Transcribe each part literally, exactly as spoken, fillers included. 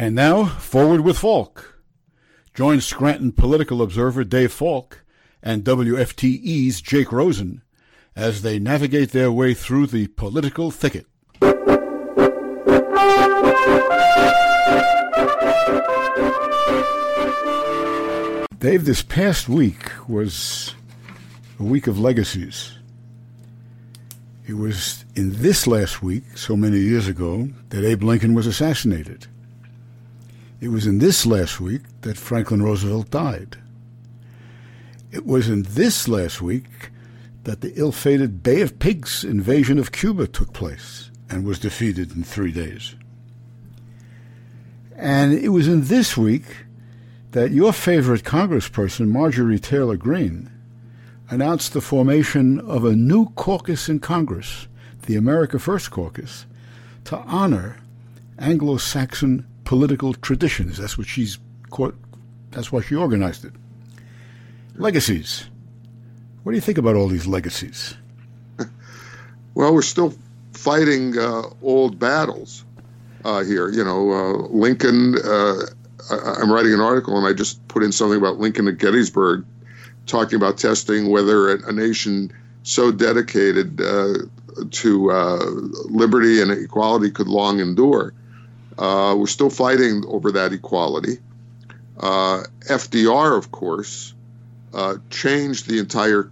And now, Forward with Falk. Join Scranton political observer Dave Falk and W F T E's Jake Rosen as they navigate their way through the political thicket. Dave, this past week was a week of legacies. It was in this last week, so many years ago, that Abe Lincoln was assassinated. It was in this last week that Franklin Roosevelt died. It was in this last week that the ill-fated Bay of Pigs invasion of Cuba took place and was defeated in three days. And it was in this week that your favorite congressperson, Marjorie Taylor Greene, announced the formation of a new caucus in Congress, the America First Caucus, to honor Anglo-Saxon political traditions. That's what she's that's why she organized it. Legacies. What do you think about all these legacies? Well, we're still fighting uh, old battles uh, here. You know, uh, Lincoln, uh, I, I'm writing an article and I just put in something about Lincoln at Gettysburg, talking about testing whether a, a nation so dedicated uh, to uh, liberty and equality could long endure. Uh, we're still fighting over that equality. Uh, F D R, of course, uh, changed the entire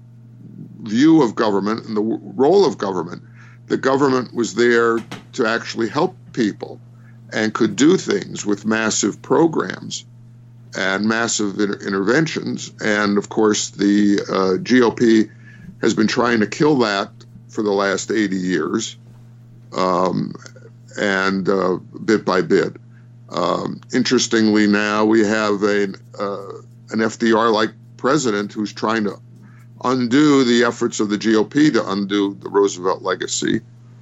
view of government and the w- role of government. The government was there to actually help people and could do things with massive programs and massive inter- interventions. And, of course, the uh, G O P has been trying to kill that for the last eighty years. Um, and uh, bit by bit. Um, interestingly, now we have a, uh, an F D R-like president who's trying to undo the efforts of the G O P to undo the Roosevelt legacy.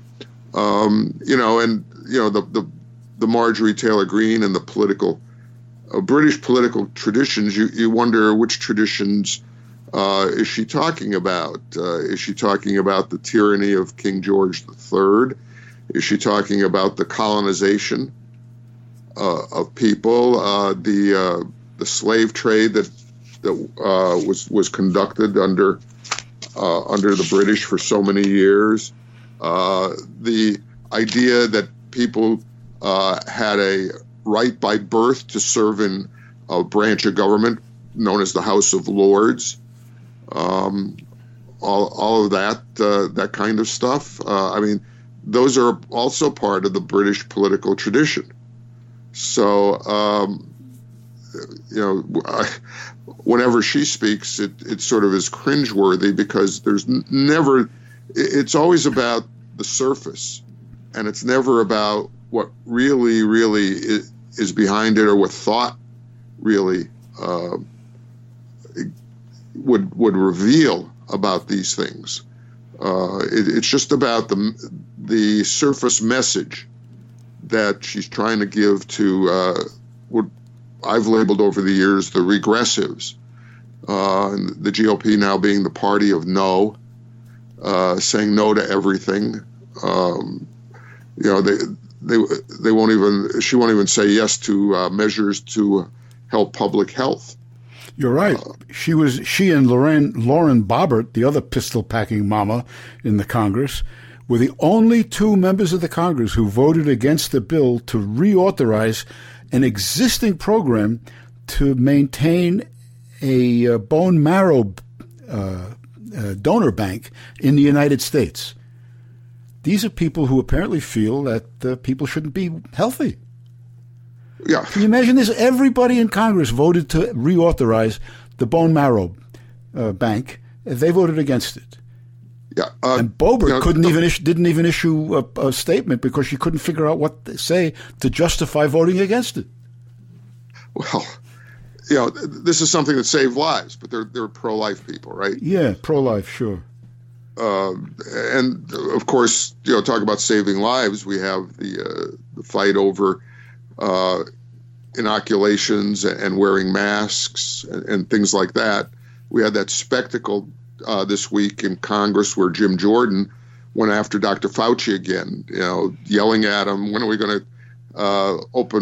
Um, you know, and, you know, the, the, the Marjorie Taylor Greene and the political, uh, British political traditions, you, you wonder which traditions uh, is she talking about? Uh, is she talking about the tyranny of King George the Third? Is she talking about the colonization uh, of people, uh, the uh, the slave trade that that uh, was was conducted under uh, under the British for so many years, uh, the idea that people uh, had a right by birth to serve in a branch of government known as the House of Lords, um, all all of that uh, that kind of stuff. Uh, I mean. Those are also part of the British political tradition. So, um, you know, I, whenever she speaks, it, it sort of is cringeworthy because there's n- never, it's always about the surface, and it's never about what really, really is, is behind it or what thought really uh, would would reveal about these things. Uh, it, it's just about the the surface message that she's trying to give to uh, what I've labeled over the years the regressives, uh, and the G O P now being the party of no, uh, saying no to everything. Um, you know, they they they won't even she won't even say yes to uh, measures to help public health. You're right. She was she and Lauren Lauren Boebert, the other pistol-packing mama in the Congress, were the only two members of the Congress who voted against the bill to reauthorize an existing program to maintain a uh, bone marrow uh, uh, donor bank in the United States. These are people who apparently feel that uh, people shouldn't be healthy. Yeah. Can you imagine this? Everybody in Congress voted to reauthorize the bone marrow uh, bank. They voted against it. Yeah. Uh, and Boebert you know, couldn't even issue, didn't even issue a, a statement because she couldn't figure out what to say to justify voting against it. Well, you know, this is something that saved lives, but they're they're pro-life people, right? Yeah, pro-life, sure. Uh, and of course, you know, talk about saving lives. We have the uh, the fight over uh, inoculations and wearing masks and, and things like that. We had that spectacle uh, this week in Congress where Jim Jordan went after Doctor Fauci again, you know, yelling at him, when are we going to uh, open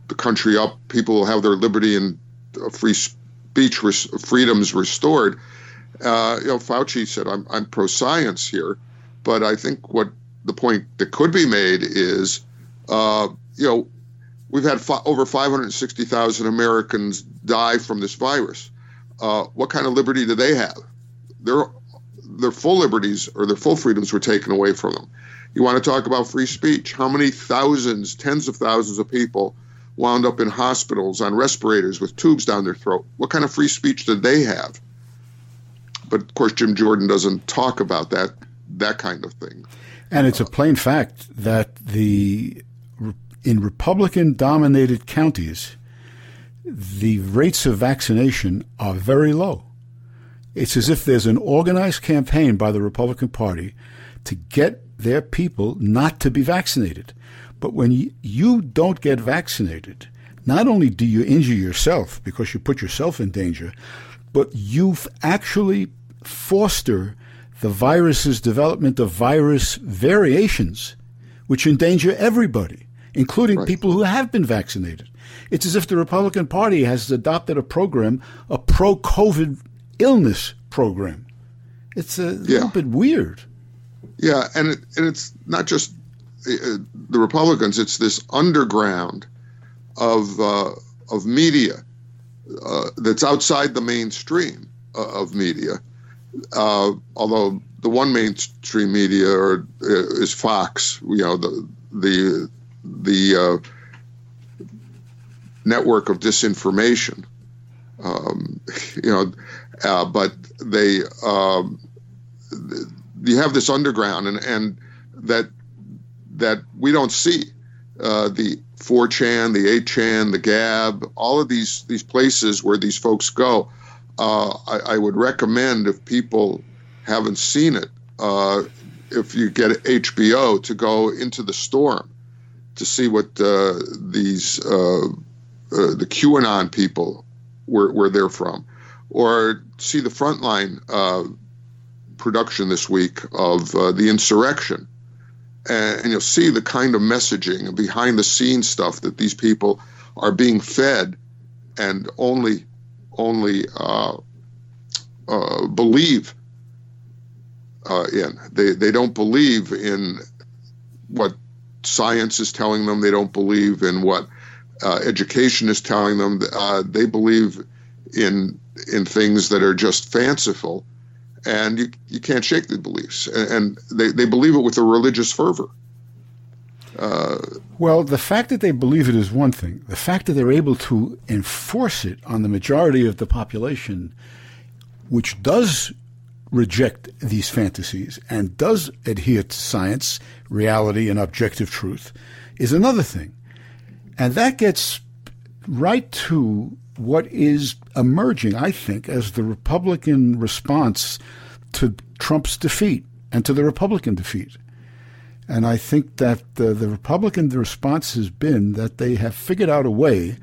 the country up. People will have their liberty and uh, free speech res- freedoms restored. Uh, you know, Fauci said, I'm, I'm pro-science here, but I think what the point that could be made is, uh, you know, we've had fi- over five hundred sixty thousand Americans die from this virus. Uh, what kind of liberty do they have? Their, their full liberties or their full freedoms were taken away from them. You want to talk about free speech? How many thousands, tens of thousands of people wound up in hospitals on respirators with tubes down their throat? What kind of free speech did they have? But of course, Jim Jordan doesn't talk about that, that kind of thing. And it's a plain fact that the in Republican-dominated counties, the rates of vaccination are very low. It's as if there's an organized campaign by the Republican Party to get their people not to be vaccinated. But when you, you don't get vaccinated, not only do you injure yourself because you put yourself in danger, but you actually foster the virus's development of virus variations, which endanger everybody, including right. people who have been vaccinated. It's as if the Republican Party has adopted a program, a pro-COVID illness program. It's a yeah. little bit weird. Yeah, and it, and it's not just uh, the Republicans; it's this underground of uh, of media uh, that's outside the mainstream uh, of media. Uh, although the one mainstream media are, uh, is Fox, you know, the the the uh, network of disinformation. Um, you know, uh, but they. Um, You have this underground, and, and that that we don't see. Uh, the four chan, the eight chan, the Gab, all of these these places where these folks go. Uh, I, I would recommend, if people haven't seen it, uh, if you get H B O, to go into the storm to see what uh, these uh, uh, the QAnon people where where they're from, or see the Frontline uh, production this week of uh, the insurrection, and, and you'll see the kind of messaging and behind the scenes stuff that these people are being fed and only only uh, uh, believe uh, in. They they don't believe in what science is telling them. They don't believe in what uh, education is telling them. Uh, they believe in in things that are just fanciful. And you you can't shake the beliefs. And, and they, they believe it with a religious fervor. Uh, well, the fact that they believe it is one thing. The fact that they're able to enforce it on the majority of the population, which does reject these fantasies and does adhere to science, reality, and objective truth, is another thing. And that gets right to what is emerging, I think, as the Republican response to Trump's defeat and to the Republican defeat. And I think that uh, the Republican response has been that they have figured out a way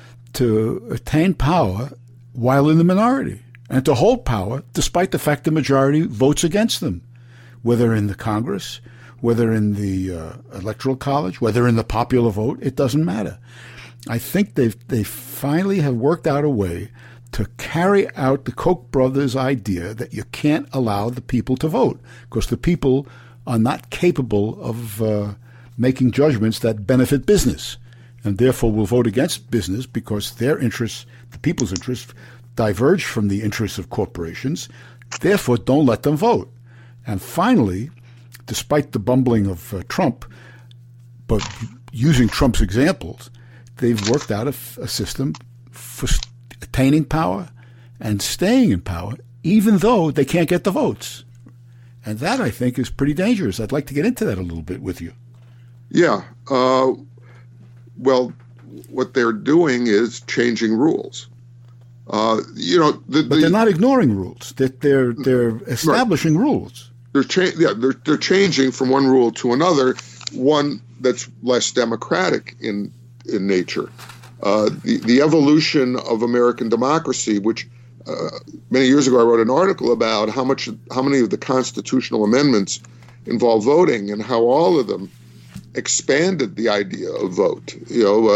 to attain power while in the minority and to hold power despite the fact the majority votes against them, whether in the Congress, whether in the uh, Electoral College, whether in the popular vote, it doesn't matter. I think they've they finally have worked out a way to carry out the Koch brothers' idea that you can't allow the people to vote because the people are not capable of uh, making judgments that benefit business, and therefore will vote against business because their interests, the people's interests, diverge from the interests of corporations. Therefore, don't let them vote. And finally, despite the bumbling of uh, Trump, but using Trump's examples, they've worked out a, a system for attaining power and staying in power, even though they can't get the votes. And that, I think, is pretty dangerous. I'd like to get into that a little bit with you. Yeah. Uh, well, what they're doing is changing rules. Uh, you know, the, but the, they're not ignoring rules. They're they're, they're establishing right. rules. They're cha- yeah, they're they're changing from one rule to another, one that's less democratic in in nature. Uh, the the evolution of American democracy, which uh, many years ago I wrote an article about how much how many of the constitutional amendments involve voting and how all of them expanded the idea of vote. You know, uh,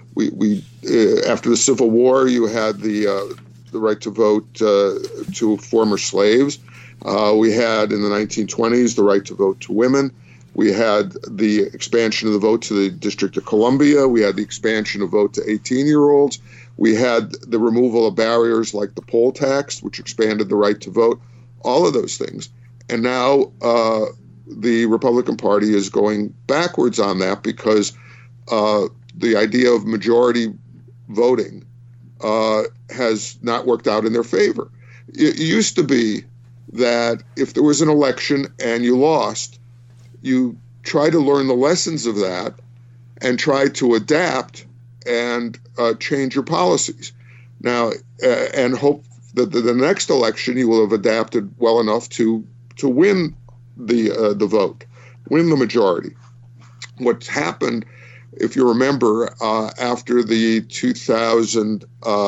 we we uh, after the Civil War, you had the uh, the right to vote uh, to former slaves. Uh, we had in the nineteen twenties the right to vote to women. We had the expansion of the vote to the District of Columbia. We had the expansion of vote to eighteen-year-olds. We had the removal of barriers like the poll tax, which expanded the right to vote, all of those things. And now uh, the Republican Party is going backwards on that because uh, the idea of majority voting uh, has not worked out in their favor. It used to be that if there was an election and you lost, you try to learn the lessons of that and try to adapt and uh, change your policies. Now, uh, and hope that the, the next election you will have adapted well enough to to win the uh, the vote, win the majority. What's happened, if you remember, uh, after the two thousand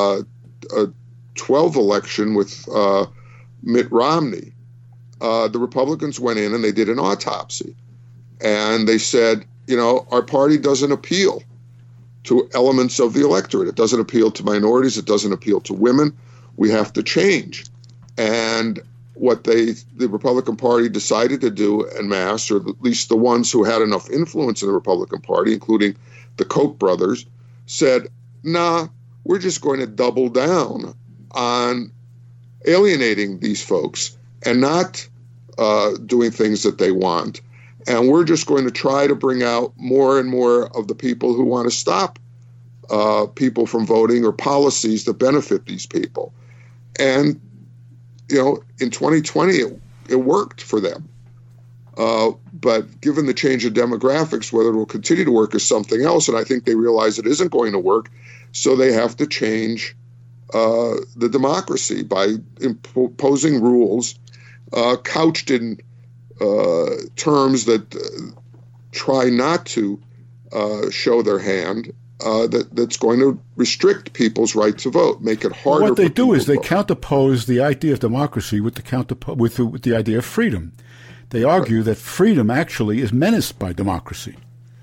twelve election with uh, Mitt Romney, uh, the Republicans went in and they did an autopsy. And they said, you know, our party doesn't appeal to elements of the electorate. It doesn't appeal to minorities. It doesn't appeal to women. We have to change. And what they, the Republican Party decided to do en masse, or at least the ones who had enough influence in the Republican Party, including the Koch brothers, said, nah, we're just going to double down on alienating these folks and not uh, doing things that they want. And we're just going to try to bring out more and more of the people who want to stop uh, people from voting or policies that benefit these people. And, you know, in twenty twenty, it, it worked for them. Uh, but given the change of demographics, whether it will continue to work is something else. And I think they realize it isn't going to work. So they have to change uh, the democracy by imposing rules uh, couched in Uh, terms that uh, try not to uh, show their hand, uh, that that's going to restrict people's right to vote, make it harder. What they for do is they vote. counterpose the idea of democracy with the counterpo- with the, with the idea of freedom. They argue right. that freedom actually is menaced by democracy.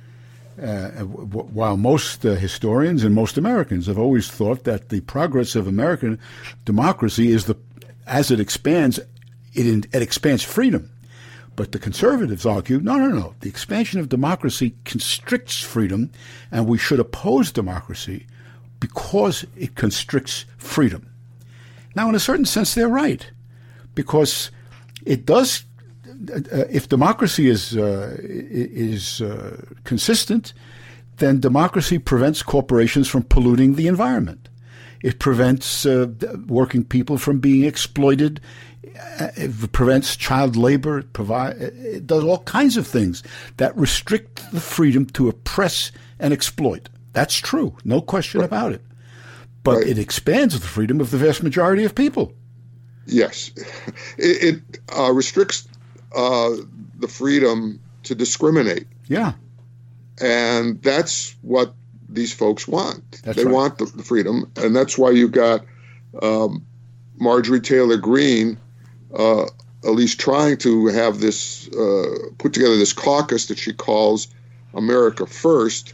Uh, w- while most uh, historians and most Americans have always thought that the progress of American democracy is the, as it expands, it, in, it expands freedom. But the conservatives argue, no, no, no. The expansion of democracy constricts freedom, and we should oppose democracy because it constricts freedom. Now, in a certain sense, they're right, because it does. Uh, if democracy is uh, is uh, consistent, then democracy prevents corporations from polluting the environment. It prevents uh, working people from being exploited. It prevents child labor. It, provide, it does all kinds of things that restrict the freedom to oppress and exploit. That's true. No question right. about it. But right. it expands the freedom of the vast majority of people. Yes. It, it uh, restricts uh, the freedom to discriminate. Yeah. And that's what these folks want. That's they right. want the, the freedom. And that's why you've got um, Marjorie Taylor Greene Uh, at least trying to have this, uh, put together this caucus that she calls America First,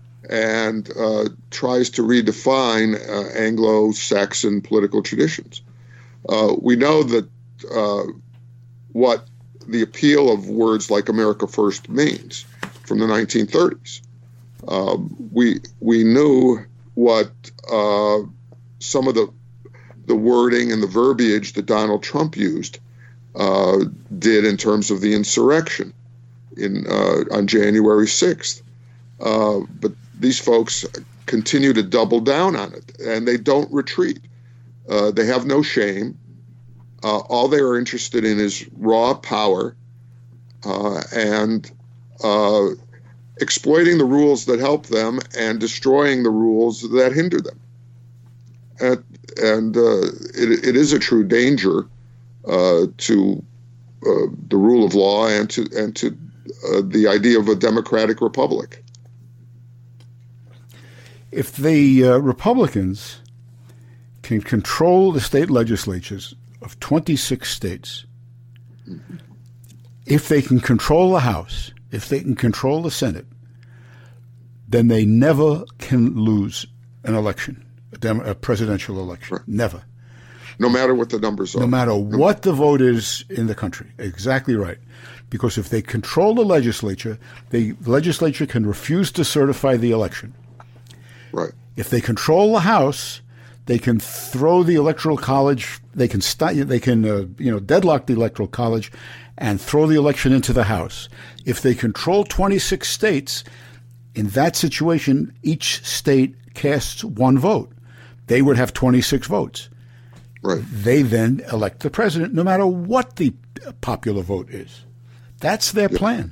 and uh, tries to redefine uh, Anglo-Saxon political traditions. Uh, we know that uh, what the appeal of words like America First means from the nineteen thirties. Uh, we we knew what uh, some of the the wording and the verbiage that Donald Trump used uh, did in terms of the insurrection in uh, on January sixth. Uh, but these folks continue to double down on it, and they don't retreat. Uh, they have no shame. Uh, all they are interested in is raw power uh, and uh, exploiting the rules that help them and destroying the rules that hinder them. And, and uh, it, it is a true danger uh, to uh, the rule of law and to and to uh, the idea of a democratic republic. If the uh, Republicans can control the state legislatures of twenty-six states, mm-hmm. if they can control the House, if they can control the Senate, then they never can lose an election, a, dem- a presidential election. Right. Never. No matter what the numbers are. No matter what the vote is in the country. Exactly right. Because if they control the legislature, the legislature can refuse to certify the election. Right. If they control the House, they can throw the Electoral College. They can st- They can uh, you know deadlock the Electoral College, and throw the election into the House. If they control twenty-six states, in that situation, each state casts one vote. They would have twenty-six votes. Right. They then elect the president, no matter what the popular vote is. That's their yeah. plan.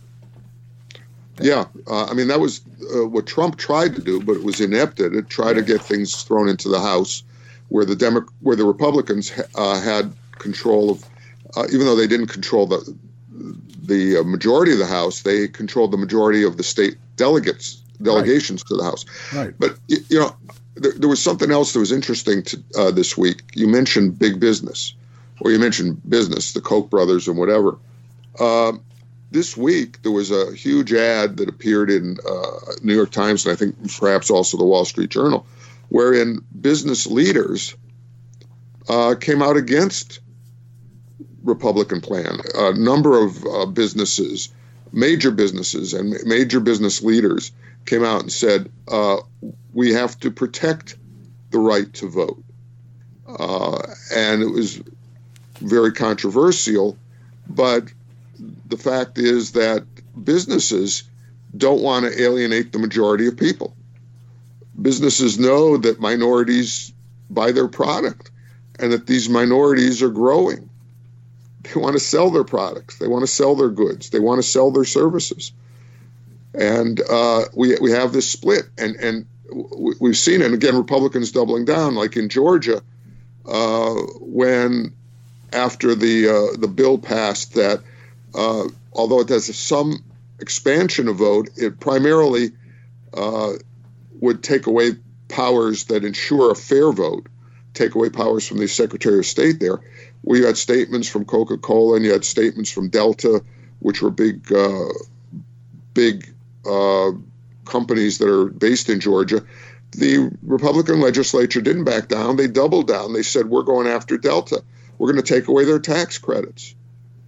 Yeah, uh, I mean, that was uh, what Trump tried to do, but it was inept at it. Try to get things thrown into the House, where the Demo- where the Republicans uh, had control of, uh, even though they didn't control the the uh, majority of the House, they controlled the majority of the state delegates delegations right. to the House. Right. But you know, there, there was something else that was interesting to, uh, this week. You mentioned big business, or you mentioned business, the Koch brothers and whatever. Uh, This week, there was a huge ad that appeared in uh, New York Times, and I think perhaps also the Wall Street Journal, wherein business leaders uh, came out against Republican plan. A number of uh, businesses, major businesses and major business leaders came out and said, uh, we have to protect the right to vote. Uh, and it was very controversial, but the fact is that businesses don't want to alienate the majority of people. Businesses know that minorities buy their product and that these minorities are growing. They want to sell their products. They want to sell their goods. They want to sell their services. And uh, we we have this split. And, and we've seen it. And again, Republicans doubling down, like in Georgia, uh, when after the uh, the bill passed that Uh, although it has some expansion of vote, it primarily uh, would take away powers that ensure a fair vote, take away powers from the Secretary of State there. We had statements from Coca-Cola and you had statements from Delta, which were big, uh, big uh, companies that are based in Georgia. The Republican legislature didn't back down. They doubled down. They said, we're going after Delta. We're going to take away their tax credits.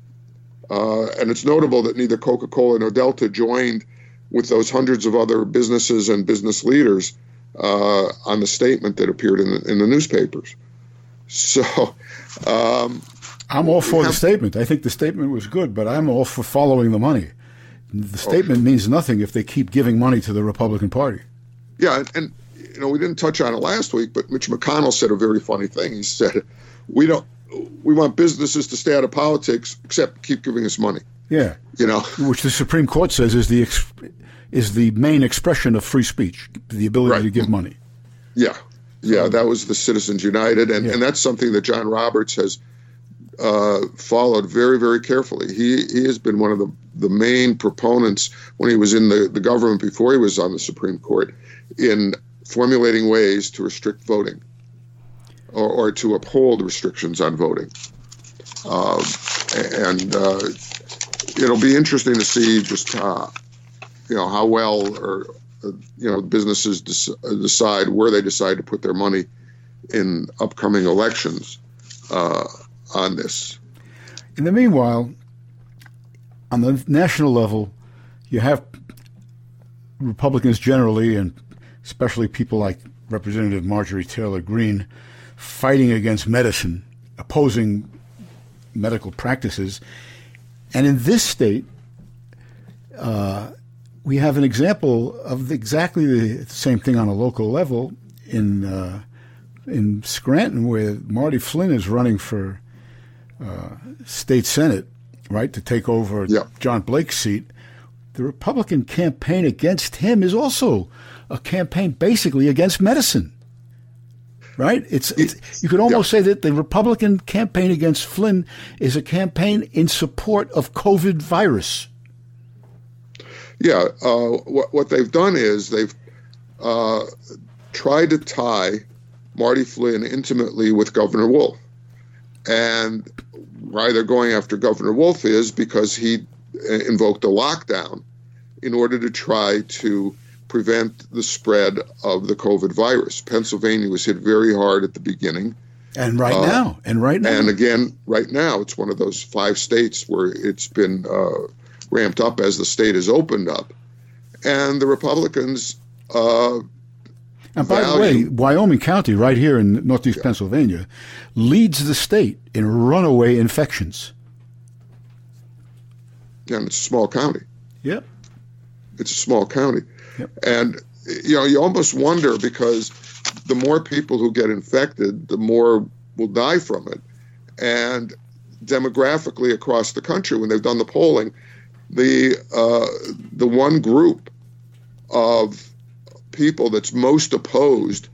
Uh, and it's notable that neither Coca-Cola nor Delta joined with those hundreds of other businesses and business leaders uh, on the statement that appeared in the, in the newspapers. So um, I'm all for have, the statement. I think the statement was good, but I'm all for following the money. The statement okay. means nothing if they keep giving money to the Republican Party. Yeah, and, and you know we didn't touch on it last week, but Mitch McConnell said a very funny thing. He said, "We don't." We want businesses to stay out of politics, except keep giving us money. Yeah, you know, which the Supreme Court says is the ex- is the main expression of free speech, the ability right. to give money. Yeah, yeah, that was the Citizens United, and, yeah. and that's something that John Roberts has uh, followed very, very carefully. He he has been one of the, the main proponents when he was in the, the government before he was on the Supreme Court in formulating ways to restrict voting. Or, or to uphold restrictions on voting. Uh, and uh, it'll be interesting to see just, uh, you know, how well or, uh, you know, businesses des- decide where they decide to put their money in upcoming elections uh, on this. In the meanwhile, on the national level, you have Republicans generally, and especially people like Representative Marjorie Taylor Greene, fighting against medicine, opposing medical practices. And in this state, uh, we have an example of exactly the same thing on a local level in uh, in Scranton, where Marty Flynn is running for uh, state senate, right, to take over yeah. John Blake's seat. The Republican campaign against him is also a campaign basically against medicine. Right? It's, it's you could almost yeah. say that the Republican campaign against Flynn is a campaign in support of COVID virus. Yeah. Uh, what, what they've done is they've uh, tried to tie Marty Flynn intimately with Governor Wolf. And why they're going after Governor Wolf is because he invoked a lockdown in order to try to prevent the spread of the COVID virus. Pennsylvania was hit very hard at the beginning. And right uh, now, and right now. And again, right now, it's one of those five states where it's been uh, ramped up as the state has opened up. And the Republicans... Uh, and by value, the way, Wyoming County, right here in northeast yeah. Pennsylvania, leads the state in runaway infections. Yeah, and it's a small county. Yep. It's a small county. Yep. And, you know, you almost wonder because the more people who get infected, the more will die from it. And demographically across the country, when they've done the polling, the uh, the one group of people that's most opposed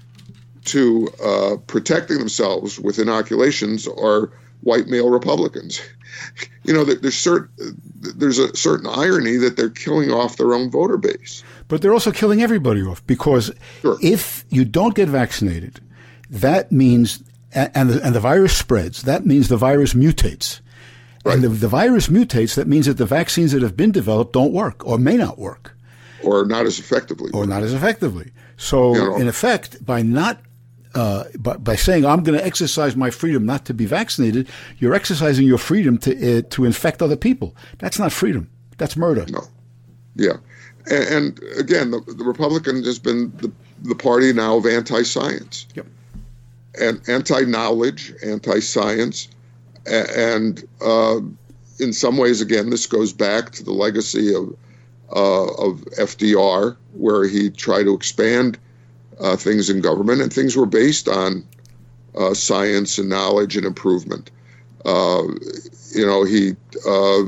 to uh, protecting themselves with inoculations are white male Republicans. You know, there's certain there's a certain irony that they're killing off their own voter base. But they're also killing everybody off because sure. if you don't get vaccinated, that means and the, and the virus spreads. That means the virus mutates, right. and if the virus mutates, that means that the vaccines that have been developed don't work or may not work, or not as effectively, or not as effectively. So, you know, in effect, by not Uh, by, by saying I'm going to exercise my freedom not to be vaccinated, you're exercising your freedom to uh, to infect other people. That's not freedom. That's murder. No. Yeah. And, and again, the, the Republican has been the, the party now of anti-science. Yep. And anti-knowledge, anti-science. And uh, in some ways, again, this goes back to the legacy of, uh, of F D R, where he tried to expand Uh, things in government, and things were based on uh, science and knowledge and improvement. Uh, you know, he uh,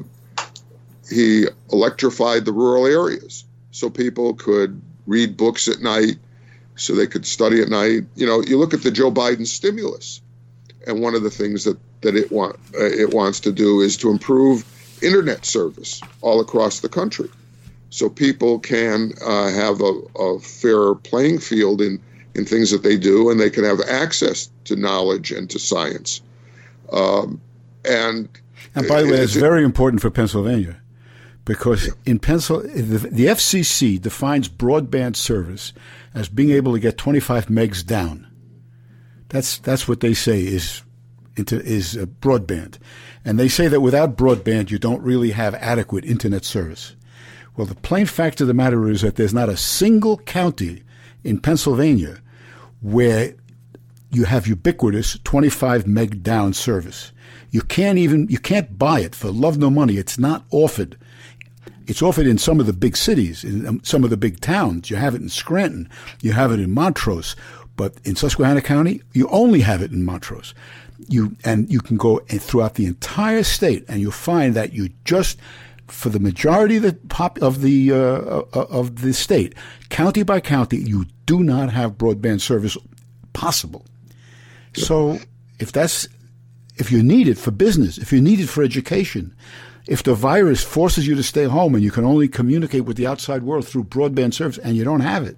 he electrified the rural areas so people could read books at night, so they could study at night. You know, you look at the Joe Biden stimulus, and one of the things that that it want uh, it wants to do is to improve internet service all across the country, so people can uh, have a, a fair playing field in, in things that they do, and they can have access to knowledge and to science. Um, and and by the way, it's very important for Pennsylvania, because yeah. in Pennsylvania, the, the F C C defines broadband service as being able to get twenty-five megs down. That's that's what they say is into is uh, broadband, and they say that without broadband, you don't really have adequate internet service. Well, the plain fact of the matter is that there's not a single county in Pennsylvania where you have ubiquitous twenty-five meg down service. You can't even, you can't buy it for love nor money. It's not offered. It's offered in some of the big cities, in some of the big towns. You have it in Scranton. You have it in Montrose. But in Susquehanna County, you only have it in Montrose. You, and you can go throughout the entire state and you'll find that you just, for the majority of the pop of the uh, of the state, county by county, you do not have broadband service possible. So, if that's if you need it for business, if you need it for education, if the virus forces you to stay home and you can only communicate with the outside world through broadband service, and you don't have it,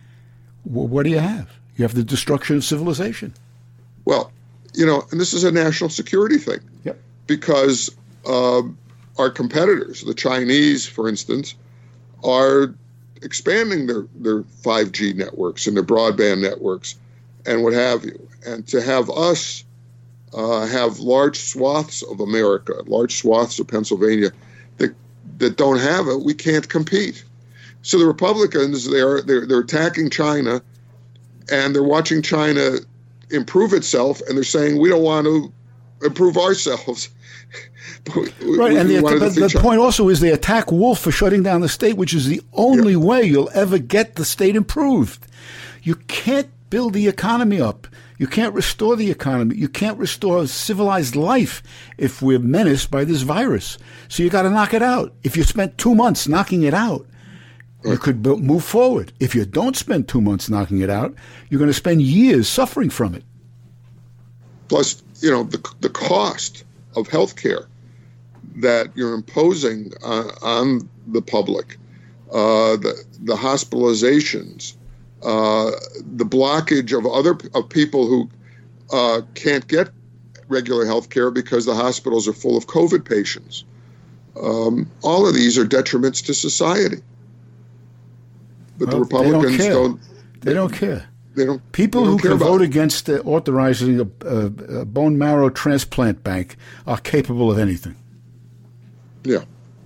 well, what do you have? You have the destruction of civilization. Well, you know, and this is a national security thing. Yep. Because. Um, Our competitors, the Chinese, for instance, are expanding their, their five G networks and their broadband networks and what have you. And to have us uh, have large swaths of America, large swaths of Pennsylvania that that don't have it, we can't compete. So the Republicans, they're they're, they're attacking China, and they're watching China improve itself, and they're saying we don't want to improve ourselves. We, right, and the, the, the point also is they attack Wolf for shutting down the state, which is the only yeah. way you'll ever get the state improved. You can't build the economy up. You can't restore the economy. You can't restore civilized life if we're menaced by this virus. So you got to knock it out. If you spent two months knocking it out, right. you could move forward. If you don't spend two months knocking it out, you're going to spend years suffering from it. Plus, you know, the the cost of health care that you're imposing on, on the public, uh, the the hospitalizations, uh, the blockage of other of people who uh, can't get regular health care because the hospitals are full of COVID patients. Um, all of these are detriments to society. but well, the Republicans they don't, don't. They don't care. They don't. People they don't who care can about vote it. against uh, authorizing a, a, a bone marrow transplant bank are capable of anything. Yeah.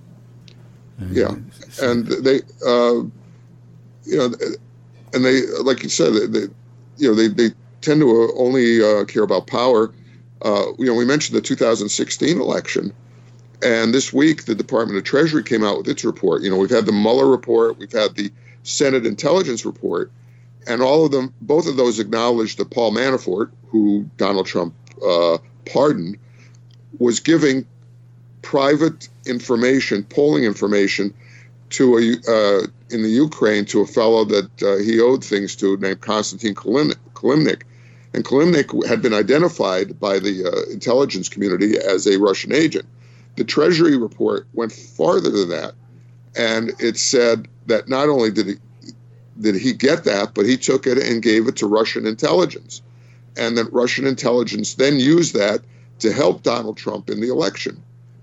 And Yeah, and they, uh, you know, and they, like you said, they, you know, they, they tend to only uh, care about power. Uh, you know, we mentioned the two thousand sixteen election, and this week the Department of Treasury came out with its report. You know, we've had the Mueller report, we've had the Senate Intelligence Report, and all of them, both of those acknowledged that Paul Manafort, who Donald Trump uh, pardoned, was giving private information, polling information, to a uh, in the Ukraine to a fellow that uh, he owed things to named Konstantin Kilimnik. And Kilimnik had been identified by the uh, intelligence community as a Russian agent. The Treasury report went farther than that, and it said that not only did he did he get that, but he took it and gave it to Russian intelligence, and that Russian intelligence then used that to help Donald Trump in the election.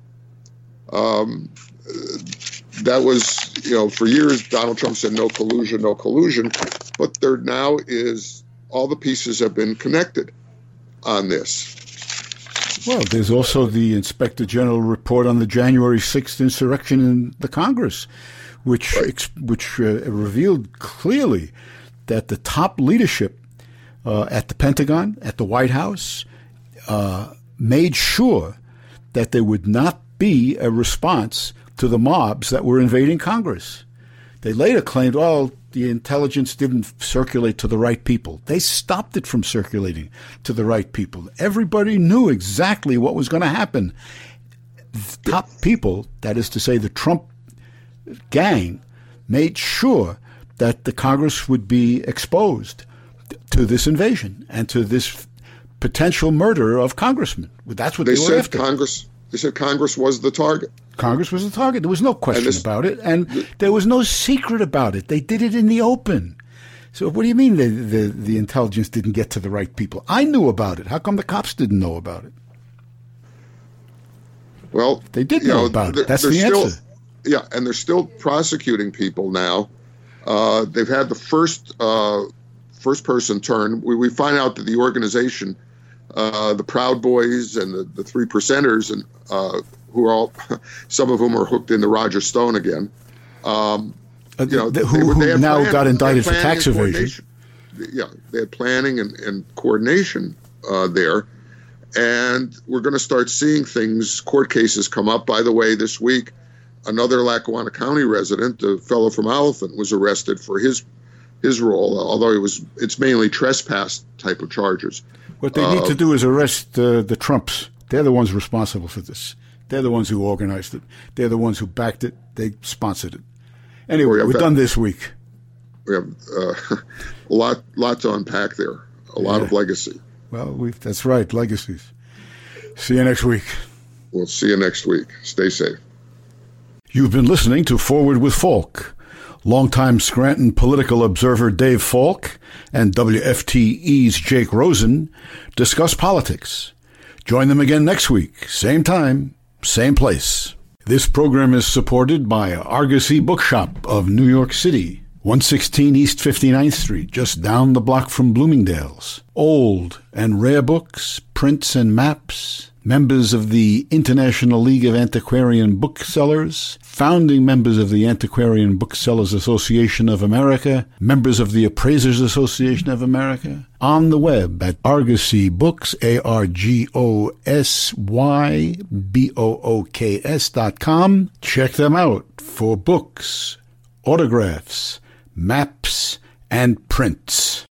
Um, that was, you know, for years Donald Trump said no collusion, no collusion, but there now is, all the pieces have been connected on this. Well, there's also the Inspector General report on the January sixth insurrection in the Congress, which Right. ex- which uh, revealed clearly that the top leadership uh, at the Pentagon, at the White House, uh, made sure that there would not be a response to the mobs that were invading Congress. They later claimed, oh, the intelligence didn't circulate to the right people. They stopped it from circulating to the right people. Everybody knew exactly what was going to happen. The top people, that is to say the Trump gang, made sure that the Congress would be exposed to this invasion and to this potential murder of congressmen. That's what they, They were said after. Congress. They said Congress was the target. Congress was the target. There was no question this- about it, and there was no secret about it. They did it in the open. So what do you mean the, the, the intelligence didn't get to the right people? I knew about it. How come the cops didn't know about it? Well, They did you know about it. they're- That's they're the still, answer. Yeah, and they're still prosecuting people now. Uh, they've had the first uh, first person turn. We, we find out that the organization, uh, the Proud Boys and the, the Three Percenters, and uh, who are all, some of whom are hooked into Roger Stone again. Um, Uh, you know, th- they who were- they who had now planning- got they had indicted for planning tax and evasion. coordination. Yeah, they had planning and, and coordination uh, there. And we're going to start seeing things, court cases come up. By the way, this week, another Lackawanna County resident, a fellow from Oliphant, was arrested for his his role, although it was it's mainly trespass type of charges. What they need to do is arrest uh, the Trumps. They're the ones responsible for this. They're the ones who organized it. They're the ones who backed it. They sponsored it. Anyway, Oh, yeah, we're but- done this week. We have uh, a lot lot to unpack there, a lot Yeah. of legacy. Well, we've, that's right, legacies. See you next week. We'll see you next week. Stay safe. You've been listening to Forward with Falk. Longtime Scranton political observer Dave Falk and W F T E's Jake Rosen discuss politics. Join them again next week, same time, same place. This program is supported by Argosy Bookshop of New York City, one sixteen East fifty-ninth Street, just down the block from Bloomingdale's. Old and rare books, prints and maps, members of the International League of Antiquarian Booksellers, founding members of the Antiquarian Booksellers Association of America, members of the Appraisers Association of America, on the web at Argosy Books, A R G O S Y B O O K S dot com. Check them out for books, autographs, maps, and prints.